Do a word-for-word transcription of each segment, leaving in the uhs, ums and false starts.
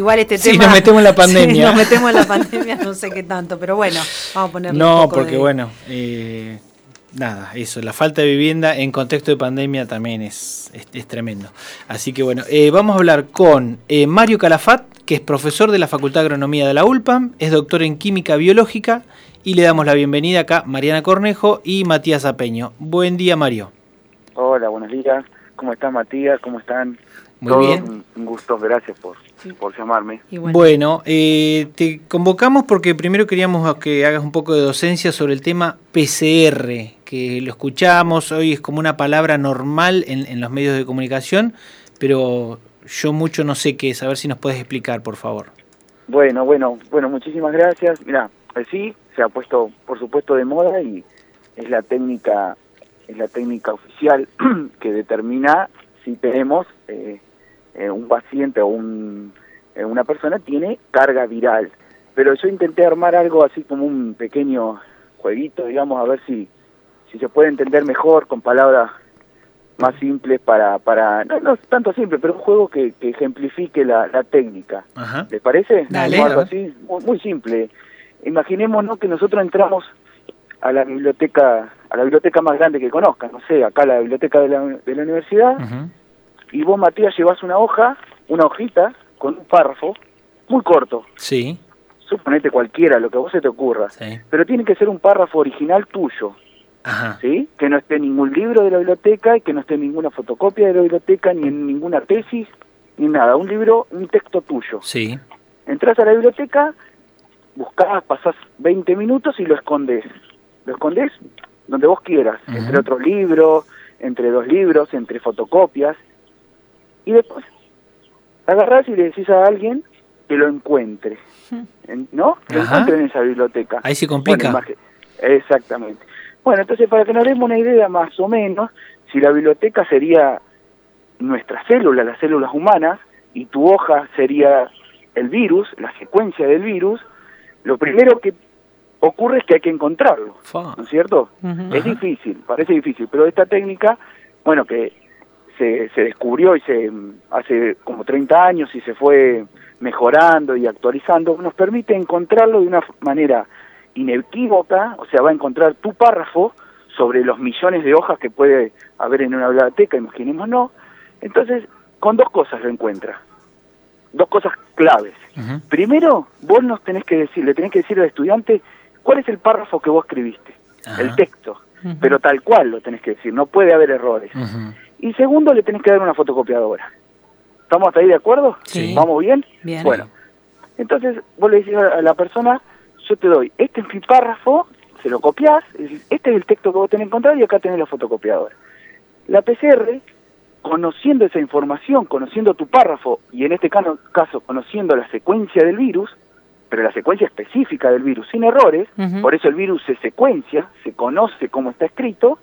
igual este sí, tema... nos metemos en la pandemia. Sí, nos metemos en la pandemia, no sé qué tanto, pero bueno, vamos a ponerle No, un poco porque de... bueno, eh, nada, eso, la falta de vivienda en contexto de pandemia también es, es, es tremendo. Así que bueno, eh, vamos a hablar con eh, Mario Calafat, que es profesor de la Facultad de Agronomía de la ULPAM, es doctor en Química Biológica, y le damos la bienvenida acá Mariana Cornejo y Matías Apeño. Buen día, Mario. Hola, buenos días. ¿Cómo estás, Matías? ¿Cómo están? Muy Todos, bien. Un gusto, gracias por, por llamarme. Bueno, bueno eh, te convocamos porque primero queríamos que hagas un poco de docencia sobre el tema P C R, que lo escuchamos, hoy es como una palabra normal en, en los medios de comunicación, pero yo mucho no sé qué es, a ver si nos puedes explicar, por favor. Bueno, bueno, bueno, muchísimas gracias. Mira, sí, se ha puesto, por supuesto, de moda y es la técnica, es la técnica oficial que determina si tenemos eh, eh, un paciente o un, eh, una persona tiene carga viral. Pero yo intenté armar algo así como un pequeño jueguito, digamos, a ver si, si se puede entender mejor con palabras más simples para, para no, no tanto simple, pero un juego que, que ejemplifique la, la técnica. Ajá. ¿Les parece? Dale. Como algo así, muy, muy simple. Imaginémonos que nosotros entramos a la biblioteca, a la biblioteca más grande que conozcan, no sé, acá la biblioteca de la, de la universidad, Uh-huh. y vos, Matías, llevas una hoja, una hojita con un párrafo muy corto. Sí. Suponete cualquiera, lo que a vos se te ocurra. Sí. Pero tiene que ser un párrafo original tuyo. Ajá. ¿Sí? Que no esté en ningún libro de la biblioteca y que no esté en ninguna fotocopia de la biblioteca, ni en ninguna tesis, ni nada. Un libro, un texto tuyo. Sí. Entrás a la biblioteca, buscás, pasás veinte minutos y lo escondés. Lo escondés donde vos quieras, Uh-huh. entre otros libros, entre dos libros, entre fotocopias. Y después agarrás y le decís a alguien que lo encuentre. ¿No? Que lo Ajá. encuentre en esa biblioteca. Ahí se complica. Bueno, imagi- Exactamente. Bueno, entonces para que nos demos una idea más o menos, si la biblioteca sería nuestra célula, las células humanas, y tu hoja sería el virus, la secuencia del virus, lo primero que ocurre es que hay que encontrarlo, Fa. ¿no es cierto? Uh-huh. Es difícil, parece difícil, pero esta técnica, bueno, que se, se descubrió y se hace como treinta años y se fue mejorando y actualizando, nos permite encontrarlo de una manera inequívoca, o sea, va a encontrar tu párrafo sobre los millones de hojas que puede haber en una biblioteca, imaginémonos. Entonces, con dos cosas lo encuentra, dos cosas claves. Uh-huh. Primero, vos nos tenés que decir, le tenés que decir al estudiante cuál es el párrafo que vos escribiste, Ajá. el texto, Uh-huh. pero tal cual lo tenés que decir, no puede haber errores. Uh-huh. Y segundo, le tenés que dar una fotocopiadora. ¿Estamos hasta ahí de acuerdo? Sí. ¿Vamos bien? Bien. Bueno, entonces vos le decís a la persona, yo te doy, este es mi párrafo, se lo copiás, y decís, este es el texto que vos tenés que encontrar y acá tenés la fotocopiadora. La P C R, conociendo esa información, conociendo tu párrafo, y en este caso, caso conociendo la secuencia del virus, pero la secuencia específica del virus, sin errores, Uh-huh. por eso el virus se secuencia, se conoce cómo está escrito,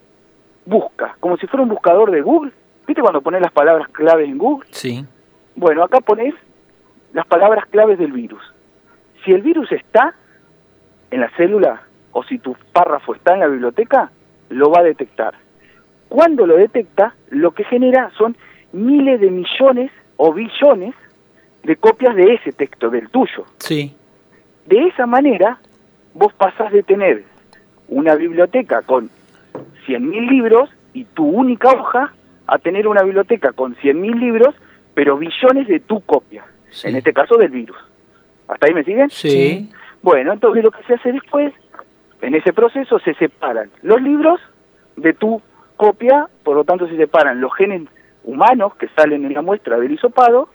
busca, como si fuera un buscador de Google. ¿Viste cuando pones las palabras claves en Google? Sí. Bueno, acá pones las palabras claves del virus. Si el virus está en la célula o si tu párrafo está en la biblioteca, lo va a detectar. Cuando lo detecta, lo que genera son miles de millones o billones de copias de ese texto, del tuyo. Sí. De esa manera, vos pasás de tener una biblioteca con cien mil libros y tu única hoja a tener una biblioteca con cien mil libros, pero billones de tu copia, Sí. en este caso del virus. ¿Hasta ahí me siguen? Sí. Bueno, entonces lo que se hace después, en ese proceso se separan los libros de tu copia, por lo tanto se separan los genes humanos que salen en la muestra del hisopado,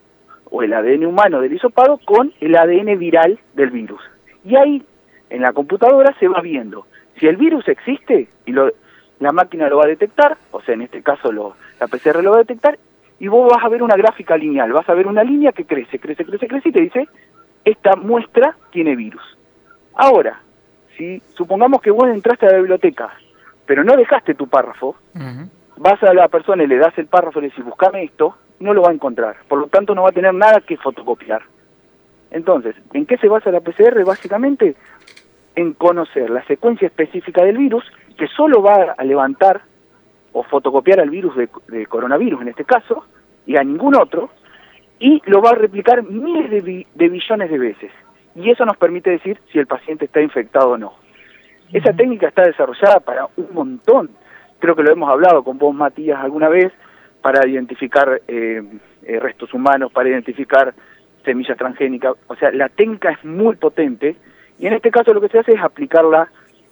o el A D N humano del hisopado, con el A D N viral del virus. Y ahí, en la computadora, se va viendo si el virus existe, y lo, la máquina lo va a detectar, o sea, en este caso lo, la P C R lo va a detectar, y vos vas a ver una gráfica lineal, vas a ver una línea que crece, crece, crece, crece, y te dice, esta muestra tiene virus. Ahora, si supongamos que vos entraste a la biblioteca, pero no dejaste tu párrafo, Uh-huh. vas a la persona y le das el párrafo y le decís, buscame esto, no lo va a encontrar. Por lo tanto, no va a tener nada que fotocopiar. Entonces, ¿en qué se basa la P C R? Básicamente, en conocer la secuencia específica del virus, que solo va a levantar o fotocopiar al virus de, de coronavirus, en este caso, y a ningún otro, y lo va a replicar miles de, bi de billones de veces. Y eso nos permite decir si el paciente está infectado o no. Esa técnica está desarrollada para un montón. Creo que lo hemos hablado con vos, Matías, alguna vez, para identificar eh, eh, restos humanos, para identificar semillas transgénicas. O sea, la técnica es muy potente y en este caso lo que se hace es aplicarla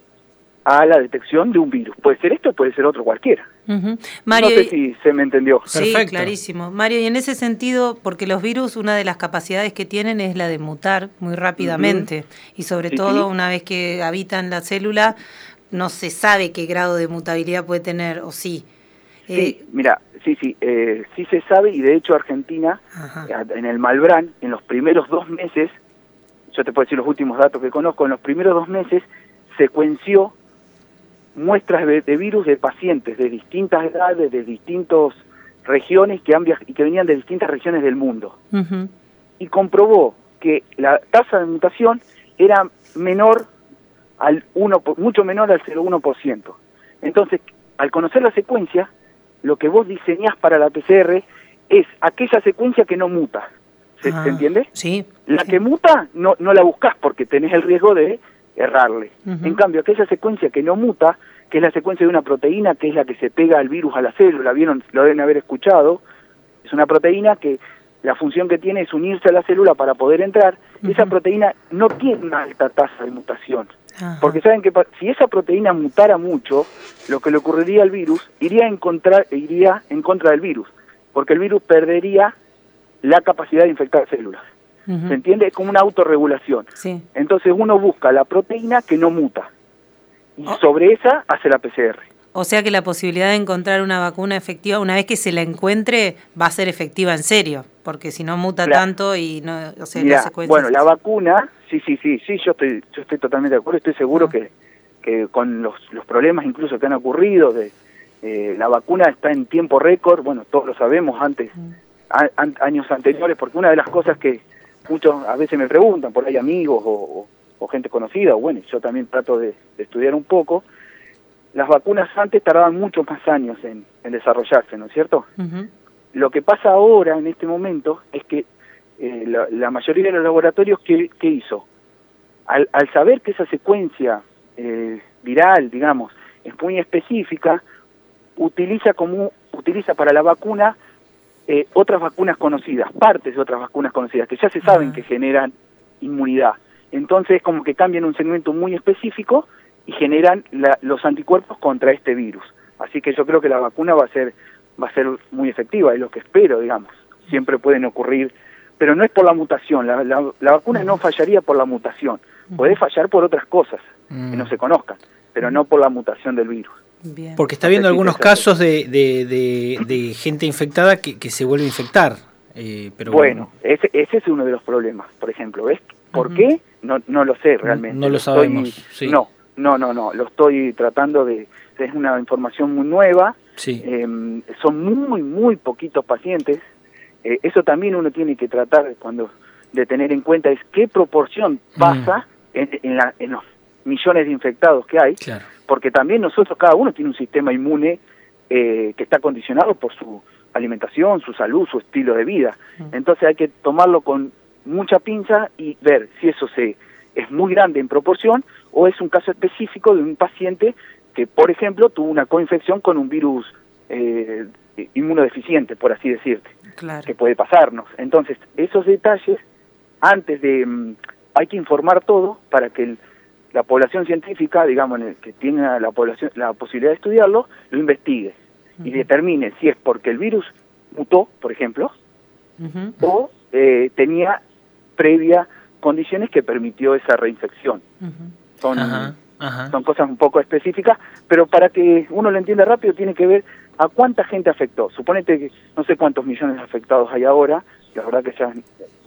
a la detección de un virus. Puede ser esto, puede ser otro cualquiera. Uh-huh. Mario, no sé si se me entendió. Sí, Perfecto. clarísimo. Mario, y en ese sentido, porque los virus, una de las capacidades que tienen es la de mutar muy rápidamente. Uh-huh. Y sobre sí, todo, sí. una vez que habitan la célula, no se sabe qué grado de mutabilidad puede tener, o sí. Sí, eh, mira, sí, sí, eh, sí se sabe, y de hecho Argentina, Ajá. en el Malbrán, en los primeros dos meses, yo te puedo decir los últimos datos que conozco, en los primeros dos meses secuenció muestras de, de virus de pacientes de distintas edades, de distintas regiones que han viaj- y que venían de distintas regiones del mundo. Uh-huh. Y comprobó que la tasa de mutación era menor al uno, mucho menor al cero coma uno por ciento. Entonces, al conocer la secuencia, lo que vos diseñás para la P C R es aquella secuencia que no muta. ¿Se, ah, ¿se entiende? Sí. La sí. que muta no, no la buscás porque tenés el riesgo de errarle. Uh-huh. En cambio, aquella secuencia que no muta, que es la secuencia de una proteína, que es la que se pega al virus a la célula, vieron, lo deben haber escuchado, es una proteína que la función que tiene es unirse a la célula para poder entrar. Uh-huh. Esa proteína no tiene una alta tasa de mutación, uh-huh. porque saben que si esa proteína mutara mucho, lo que le ocurriría al virus iría en contra, iría en contra del virus, porque el virus perdería la capacidad de infectar células. Uh-huh. ¿Se entiende? Es como una autorregulación. Sí. Entonces uno busca la proteína que no muta y oh. sobre esa hace la P C R. O sea que la posibilidad de encontrar una vacuna efectiva, una vez que se la encuentre, va a ser efectiva en serio, porque si no muta claro. tanto y no, o sea, Mirá, las secuencias... Bueno, la vacuna, sí, sí, sí, sí, yo estoy, yo estoy totalmente de acuerdo, estoy seguro uh-huh. que, que con los, los problemas incluso que han ocurrido, de eh, la vacuna está en tiempo récord, bueno, todos lo sabemos antes, uh-huh. a, a, años anteriores, porque una de las cosas que muchos a veces me preguntan, por ahí amigos o, o, o gente conocida, o bueno, yo también trato de, de estudiar un poco, las vacunas antes tardaban muchos más años en, en desarrollarse, ¿no es cierto? Uh-huh. Lo que pasa ahora, en este momento, es que eh, la, la mayoría de los laboratorios, ¿qué, qué hizo? Al, al saber que esa secuencia eh, viral, digamos, es muy específica, utiliza como utiliza para la vacuna Eh, otras vacunas conocidas, partes de otras vacunas conocidas, que ya se saben uh-huh. que generan inmunidad. Entonces, como que cambian un segmento muy específico y generan la, los anticuerpos contra este virus. Así que yo creo que la vacuna va a ser va a ser muy efectiva, es lo que espero, digamos. Siempre pueden ocurrir, pero no es por la mutación, la, la, la vacuna uh-huh. no fallaría por la mutación, uh-huh. puede fallar por otras cosas uh-huh. que no se conozcan, pero no por la mutación del virus. Bien. Porque está viendo algunos casos de, de, de, de gente infectada que, que se vuelve a infectar. Eh, pero bueno, bueno. Ese, ese es uno de los problemas, por ejemplo. ¿Ves? ¿Por uh-huh. qué? No, no lo sé realmente. No, no lo sabemos. Estoy, sí. No, no, no, no. Lo estoy tratando de... Es una información muy nueva. Sí. Eh, son muy, muy poquitos pacientes. Eh, eso también uno tiene que tratar cuando de tener en cuenta es qué proporción pasa uh-huh. en, en, la, en los millones de infectados que hay. Claro. Porque también nosotros, cada uno tiene un sistema inmune eh, que está condicionado por su alimentación, su salud, su estilo de vida. Mm. Entonces hay que tomarlo con mucha pinza y ver si eso se es muy grande en proporción o es un caso específico de un paciente que, por ejemplo, tuvo una coinfección con un virus eh, inmunodeficiente, por así decirte, claro. que puede pasarnos. Entonces, esos detalles, antes de... Um, hay que informar todo para que el la población científica, digamos, que tiene la población la posibilidad de estudiarlo, lo investigue uh-huh. y determine si es porque el virus mutó, por ejemplo, uh-huh. o eh, tenía previa condiciones que permitió esa reinfección. Uh-huh. Son, uh-huh. Uh-huh. son cosas un poco específicas, pero para que uno lo entienda rápido tiene que ver a cuánta gente afectó. Suponete que no sé cuántos millones de afectados hay ahora, la verdad que ya...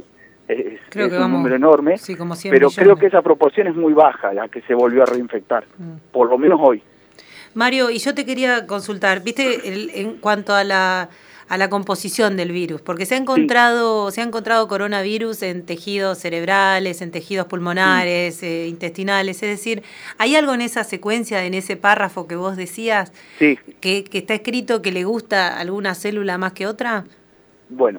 Es, creo es que un vamos, número enorme, sí, como cien pero millones. Creo que esa proporción es muy baja, la que se volvió a reinfectar, mm. por lo menos hoy. Mario, y yo te quería consultar, viste, el, en cuanto a la a la composición del virus, porque se ha encontrado sí. se ha encontrado coronavirus en tejidos cerebrales, en tejidos pulmonares, sí. eh, intestinales, es decir, ¿hay algo en esa secuencia, en ese párrafo que vos decías, sí. que, que está escrito que le gusta alguna célula más que otra? Bueno,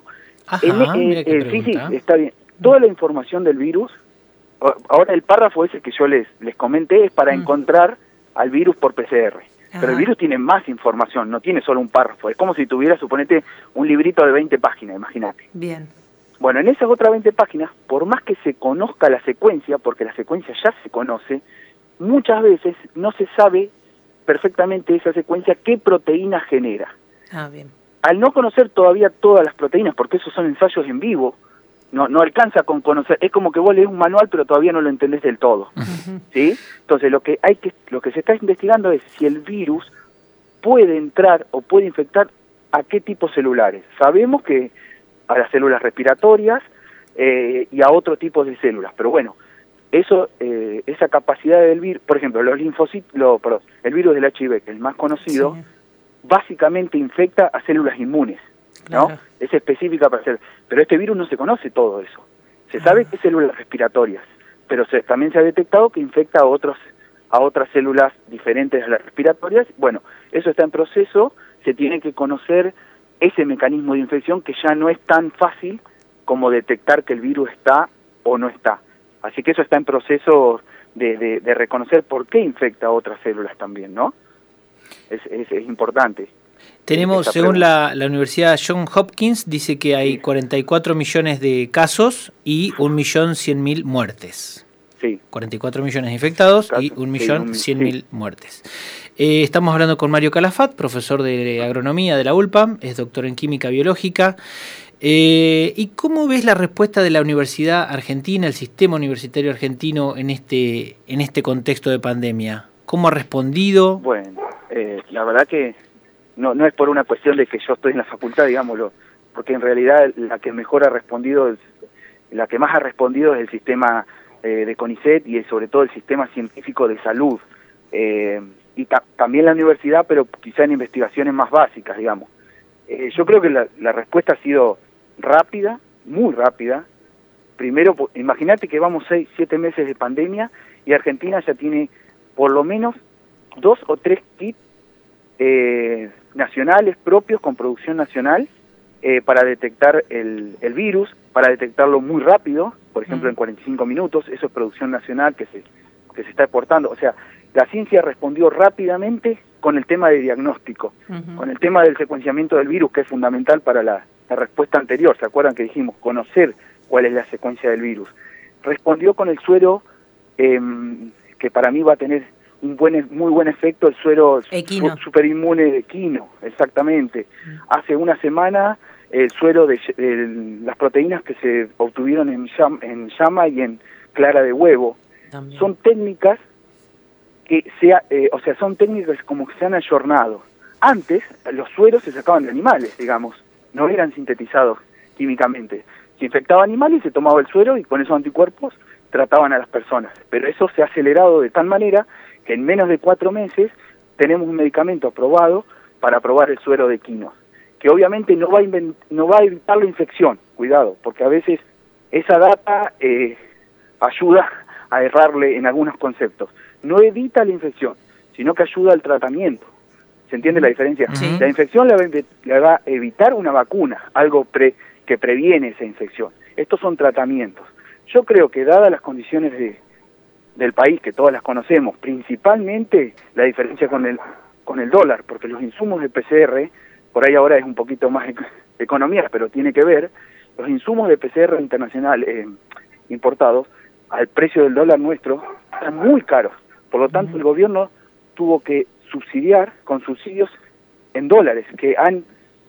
Ajá, en, eh, mira qué eh, sí, sí, pregunta. está bien. Toda la información del virus, ahora el párrafo ese que yo les, les comenté es para mm. encontrar al virus por P C R. Ajá. Pero el virus tiene más información, no tiene solo un párrafo. Es como si tuviera, suponete, un librito de veinte páginas, imagínate. Bien. Bueno, en esas otras veinte páginas, por más que se conozca la secuencia, porque la secuencia ya se conoce, muchas veces no se sabe perfectamente esa secuencia qué proteína genera. Ah, bien. Al no conocer todavía todas las proteínas, porque esos son ensayos en vivo, no no alcanza con conocer, es como que vos lees un manual pero todavía no lo entendés del todo, uh-huh. ¿sí? Entonces lo que hay que lo que se está investigando es si el virus puede entrar o puede infectar a qué tipos celulares. Sabemos que a las células respiratorias eh, y a otro tipo de células, pero bueno, eso eh, esa capacidad del virus, por ejemplo, los linfocitos, lo, perdón, el virus del H I V, que es el más conocido, sí. básicamente infecta a células inmunes, ¿no? Claro. Es específica para hacer, pero este virus no se conoce todo eso. Se ah. sabe que es células respiratorias, pero se, también se ha detectado que infecta a otros a otras células diferentes a las respiratorias. Bueno, eso está en proceso, se tiene que conocer ese mecanismo de infección que ya no es tan fácil como detectar que el virus está o no está. Así que eso está en proceso de, de, de reconocer por qué infecta a otras células también, ¿no? Es, es, es importante. Tenemos, según la, la Universidad Johns Hopkins, dice que hay sí. cuarenta y cuatro millones de casos y un millón cien mil muertes. Sí. cuarenta y cuatro millones de infectados Caso, y un millón cien mil sí. muertes. Eh, estamos hablando con Mario Calafat, profesor de agronomía de la U L P A M, es doctor en química biológica. Eh, ¿Y cómo ves la respuesta de la Universidad Argentina, el sistema universitario argentino en este en este contexto de pandemia? ¿Cómo ha respondido? Bueno, eh, la verdad que no no es por una cuestión de que yo estoy en la facultad, digámoslo, porque en realidad la que mejor ha respondido, es, la que más ha respondido es el sistema eh, de CONICET y sobre todo el sistema científico de salud. Eh, y ta también la universidad, pero quizá en investigaciones más básicas, digamos. Eh, yo creo que la, la respuesta ha sido rápida, muy rápida. Primero, imagínate que vamos seis, siete meses de pandemia y Argentina ya tiene por lo menos dos o tres kits eh, nacionales propios con producción nacional eh, para detectar el, el virus, para detectarlo muy rápido, por ejemplo en cuarenta y cinco minutos. Eso es producción nacional que se, que se está exportando. O sea, la ciencia respondió rápidamente con el tema de diagnóstico, uh-huh. con el tema del secuenciamiento del virus, que es fundamental para la, la respuesta anterior. ¿Se acuerdan que dijimos conocer cuál es la secuencia del virus? Respondió con el suero, eh, que para mí va a tener un buen, muy buen efecto, el suero su, superinmune de Equino, exactamente. Uh-huh. Hace una semana el suero de, de las proteínas que se obtuvieron en llama, en llama y en clara de huevo. También. Son técnicas que sea, eh, o sea, son técnicas como que se han ayornado. Antes, los sueros se sacaban de animales, digamos, no eran sintetizados químicamente. Se infectaba animales, se tomaba el suero y con esos anticuerpos trataban a las personas. Pero eso se ha acelerado de tal manera que en menos de cuatro meses tenemos un medicamento aprobado para probar el suero de equino, que obviamente no va a, no va a evitar la infección, cuidado, porque a veces esa data eh, ayuda a errarle en algunos conceptos. No evita la infección, sino que ayuda al tratamiento. ¿Se entiende la diferencia? Sí. La infección la va, la va a evitar una vacuna, algo pre, que previene esa infección. Estos son tratamientos. Yo creo que dadas las condiciones de, del país, que todas las conocemos, principalmente la diferencia con el, con el dólar, porque los insumos de P C R, por ahí ahora es un poquito más de economía, pero tiene que ver, los insumos de P C R internacional eh, importados, al precio del dólar nuestro, están muy caros. Por lo tanto, el gobierno tuvo que subsidiar con subsidios en dólares, que han,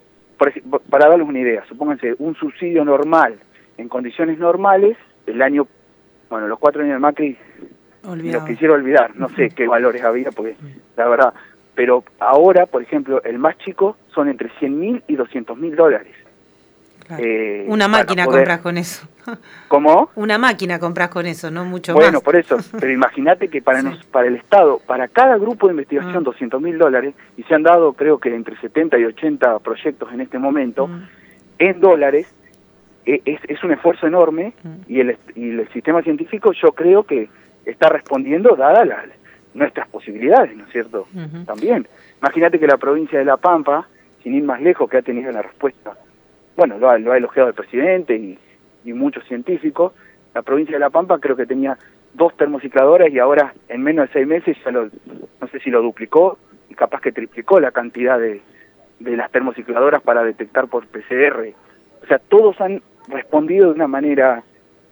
para darles una idea, supónganse, un subsidio normal, en condiciones normales, el año, bueno, los cuatro años de Macri, Olvidado. Los quisiera olvidar, no sé qué valores había, porque la verdad, pero ahora, por ejemplo, el más chico son entre cien mil y doscientos mil dólares. Claro. Eh, Una máquina poder... compras con eso. ¿Cómo? Una máquina compras con eso, no mucho bueno, más. Bueno, por eso, pero imagínate que para, sí. nos, para el Estado, para cada grupo de investigación, mm. doscientos mil dólares, y se han dado creo que entre setenta y ochenta proyectos en este momento, mm. en dólares, eh, es, es un esfuerzo enorme, mm. y, el, y el sistema científico yo creo que está respondiendo dadas las, nuestras posibilidades, ¿no es cierto? Mm-hmm. También. Imagínate que la provincia de La Pampa, sin ir más lejos, que ha tenido la respuesta bueno, lo ha, lo ha elogiado el presidente y, y muchos científicos. La provincia de La Pampa creo que tenía dos termocicladoras y ahora en menos de seis meses ya lo, no sé si lo duplicó y capaz que triplicó la cantidad de, de las termocicladoras para detectar por P C R. O sea, todos han respondido de una manera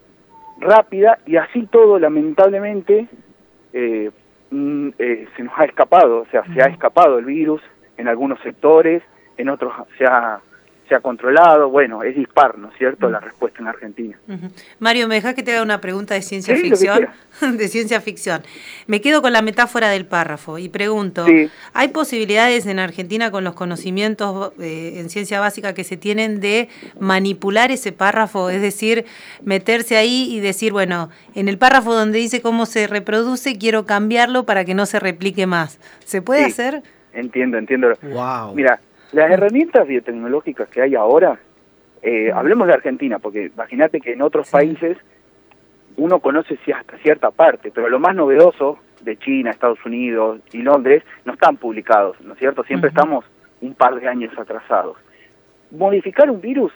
rápida y así todo, lamentablemente, eh, mm, eh, se nos ha escapado, o sea, se ha escapado el virus en algunos sectores, en otros se ha, se ha controlado. Bueno, es dispar, ¿no es cierto?, la respuesta en Argentina. Uh-huh. Mario, ¿me dejás que te haga una pregunta de ciencia Sí, ficción? De ciencia ficción. Me quedo con la metáfora del párrafo y pregunto, Sí. ¿hay posibilidades en Argentina con los conocimientos eh, en ciencia básica que se tienen de manipular ese párrafo? Es decir, meterse ahí y decir, bueno, en el párrafo donde dice cómo se reproduce, quiero cambiarlo para que no se replique más. ¿Se puede Sí, hacer? Entiendo, entiendo. Wow. Mira, las herramientas biotecnológicas que hay ahora, eh, hablemos de Argentina, porque imagínate que en otros Sí. países uno conoce si hasta cierta parte, pero lo más novedoso de China, Estados Unidos y Londres no están publicados, ¿no es cierto? Siempre Uh-huh. estamos un par de años atrasados. Modificar un virus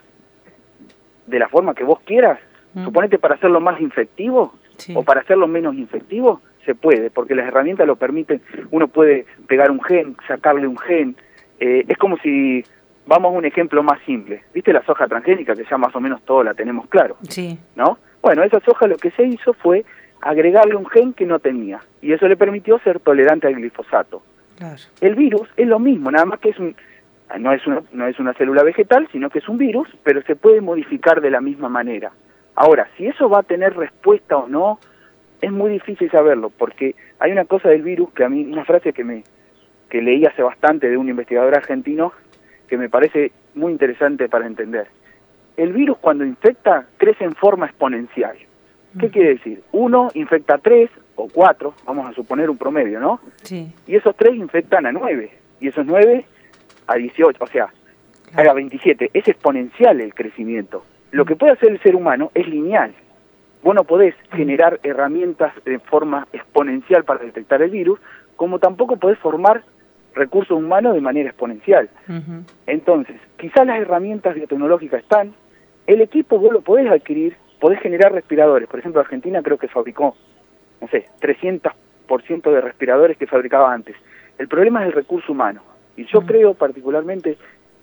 de la forma que vos quieras, Uh-huh. suponete para hacerlo más infectivo Sí. o para hacerlo menos infectivo, se puede, porque las herramientas lo permiten. Uno puede pegar un gen, sacarle un gen. Eh, es como si, vamos a un ejemplo más simple, ¿viste la soja transgénica? Que ya más o menos todo la tenemos claro, Sí. ¿no? Bueno, esa soja lo que se hizo fue agregarle un gen que no tenía, y eso le permitió ser tolerante al glifosato. Claro. El virus es lo mismo, nada más que es un, no es una, no es una célula vegetal, sino que es un virus, pero se puede modificar de la misma manera. Ahora, si eso va a tener respuesta o no, es muy difícil saberlo, porque hay una cosa del virus que a mí, una frase que me que leí hace bastante de un investigador argentino, que me parece muy interesante para entender. El virus cuando infecta crece en forma exponencial. ¿Qué quiere decir? Uno infecta a tres o cuatro, vamos a suponer un promedio, ¿no? Sí. Y esos tres infectan a nueve, y esos nueve a dieciocho, o sea, Claro. a veintisiete. Es exponencial el crecimiento. Lo que puede hacer el ser humano es lineal. Vos no podés generar herramientas de forma exponencial para detectar el virus, como tampoco podés formar recursos humanos de manera exponencial. Uh-huh. Entonces, quizás las herramientas biotecnológicas están, el equipo vos lo podés adquirir, podés generar respiradores. Por ejemplo, Argentina creo que fabricó, no sé, trescientos por ciento de respiradores que fabricaba antes. El problema es el recurso humano. Y yo Uh-huh. creo particularmente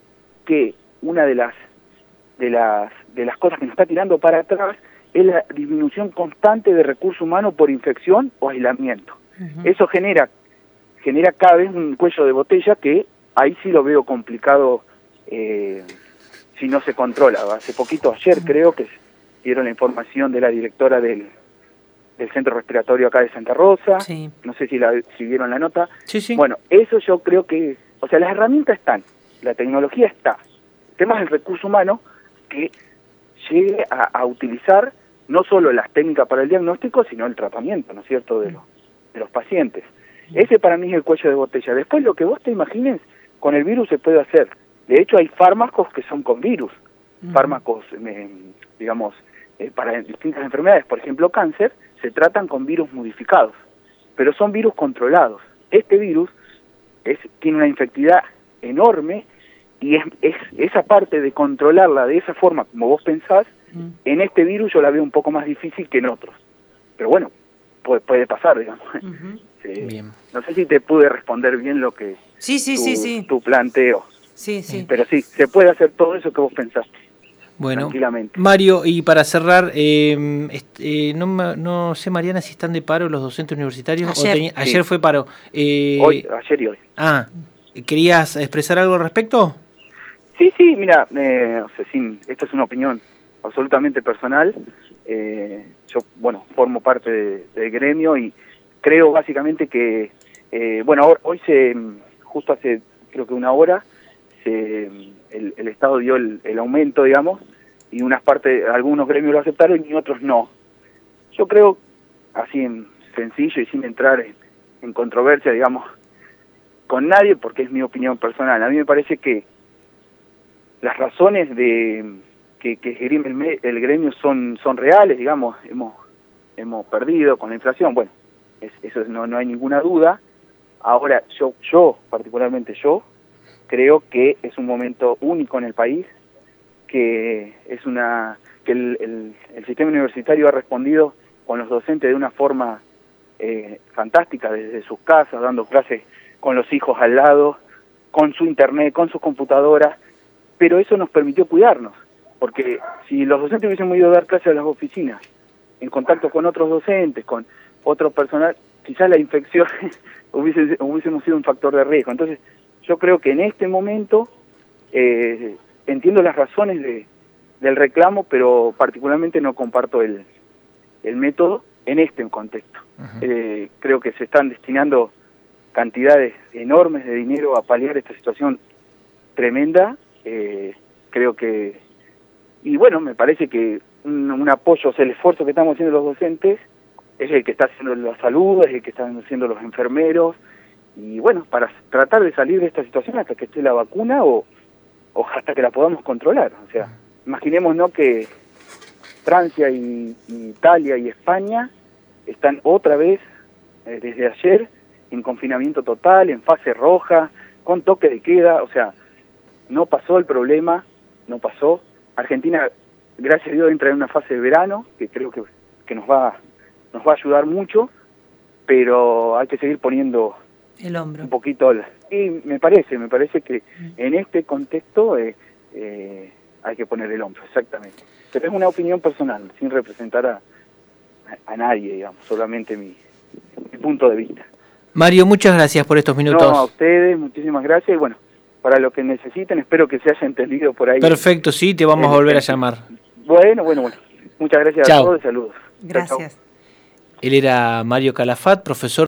que una de las, de las, de las cosas que nos está tirando para atrás es la disminución constante de recurso humano por infección o aislamiento. Uh-huh. Eso genera genera cada vez un cuello de botella que ahí sí lo veo complicado eh, si no se controla. Hace poquito, ayer creo que dieron la información de la directora del, del centro respiratorio acá de Santa Rosa, Sí. no sé si, la, si vieron la nota. Sí, sí. Bueno, eso yo creo que, o sea, las herramientas están, la tecnología está, el tema es el recurso humano que llegue a, a utilizar no solo las técnicas para el diagnóstico, sino el tratamiento, ¿no es cierto?, de los, de los pacientes. Ese para mí es el cuello de botella. Después lo que vos te imagines, con el virus se puede hacer. De hecho hay fármacos que son con virus, uh-huh. fármacos, eh, digamos, eh, para distintas enfermedades, por ejemplo cáncer, se tratan con virus modificados, pero son virus controlados. Este virus es, tiene una infectividad enorme y es, es esa parte de controlarla de esa forma como vos pensás, uh-huh. en este virus yo la veo un poco más difícil que en otros. Pero bueno, puede, puede pasar, digamos. Uh-huh. Sí. Bien. No sé si te pude responder bien lo que sí, sí, tu, sí, sí. tu planteo. Sí, sí. Pero sí, se puede hacer todo eso que vos pensaste. Bueno, tranquilamente. Mario, y para cerrar, eh, eh, no, no sé, Mariana, si están de paro los docentes universitarios. Ayer, o tenía, sí. ayer fue paro. Eh, hoy, ayer y hoy. Ah, ¿querías expresar algo al respecto? Sí, sí, mira, eh, o sea, sin, esto es una opinión absolutamente personal. Eh, yo, bueno, formo parte de, del gremio y creo básicamente que, eh, bueno, hoy se, justo hace creo que una hora, se, el, el Estado dio el, el aumento, digamos, y unas partes, algunos gremios lo aceptaron y otros no. Yo creo, así en sencillo y sin entrar en, en controversia, digamos, con nadie, porque es mi opinión personal, a mí me parece que las razones de que, que esgrime el, el gremio son, son reales, digamos, hemos, hemos perdido con la inflación, bueno, es, eso no, no hay ninguna duda. Ahora, yo, yo, particularmente yo, creo que es un momento único en el país, que es una que el, el, el sistema universitario ha respondido con los docentes de una forma eh, fantástica, desde sus casas, dando clases con los hijos al lado, con su internet, con sus computadoras, pero eso nos permitió cuidarnos, porque si los docentes hubiésemos ido a dar clases a las oficinas, en contacto con otros docentes, con otro personal, quizás la infección hubiese, hubiésemos sido un factor de riesgo. Entonces, yo creo que en este momento eh, entiendo las razones de, del reclamo, pero particularmente no comparto el, el método en este contexto. Uh-huh. Eh, creo que se están destinando cantidades enormes de dinero a paliar esta situación tremenda. Eh, creo que, y bueno, me parece que un, un apoyo, o sea, el esfuerzo que estamos haciendo los docentes es el que está haciendo la salud, es el que están haciendo los enfermeros, y bueno, para tratar de salir de esta situación hasta que esté la vacuna o, o hasta que la podamos controlar. O sea, imaginémonos que Francia y, y Italia y España están otra vez, eh, desde ayer, en confinamiento total, en fase roja, con toque de queda. O sea, no pasó el problema, no pasó. Argentina, gracias a Dios, entra en una fase de verano, que creo que, que nos va nos va a ayudar mucho, pero hay que seguir poniendo el hombro un poquito. Y me parece, me parece que en este contexto eh, eh, hay que poner el hombro, exactamente. Pero es una opinión personal, sin representar a, a, a nadie, digamos, solamente mi, mi punto de vista. Mario, muchas gracias por estos minutos. No, a ustedes, muchísimas gracias, y bueno, para lo que necesiten, espero que se haya entendido por ahí. Perfecto, sí, te vamos a volver a llamar. Bueno, bueno, bueno. Muchas gracias. Chao. A todos, saludos. Gracias. Él era Mario Calafat, profesor